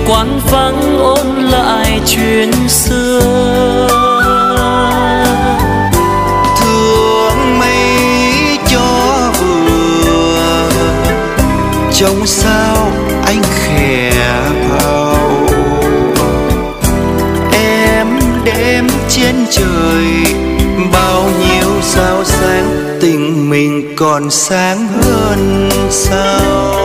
quán vắng ôn lại chuyện xưa. Thương mấy cho vừa, trông sao anh khẽ phao. Em đêm trên trời bao nhiêu sao sáng, tình mình còn sáng hơn sao.